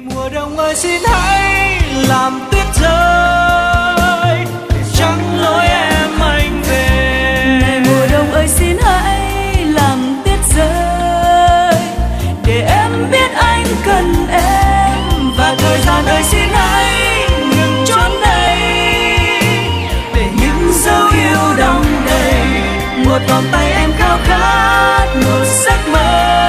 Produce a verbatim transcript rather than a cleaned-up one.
Mùa đông ơi xin hãy làm tuyết rơi để trắng lối em anh về. Này mùa đông ơi xin hãy làm tuyết rơi để em biết anh cần em. Và thời gian ơi xin hãy ngừng chốn đây để những dấu yêu đong đầy. Một vòng tay em khao khát một giấc mơ.